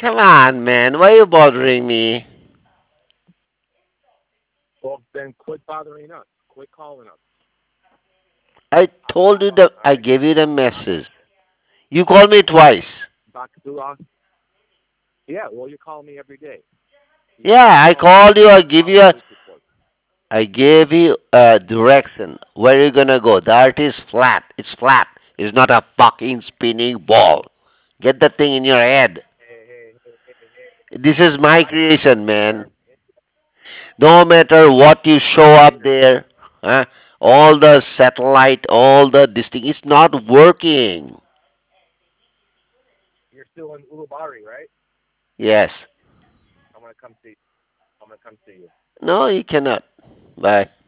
Come on, man. Why are you bothering me? Well, then quit bothering us. Quit calling us. I told you that All I right? gave you the message. You called me twice. Bakadullah. Yeah, well, you call me every day. You Yeah, I call me called you. file a police report. I gave you a direction. Where you gonna go? The earth is flat. It's flat. It's not a fucking spinning ball. Get the thing in your head. Hey, hey, hey, hey, hey. This is Why my are you trying to creation, make man. our No matter what you show up creator? there, huh? All the satellite, all the this thing, it's not working. You're still in Ulubari, right? Yes. I'm gonna come see. I'm gonna come see you. No, you cannot. Bye.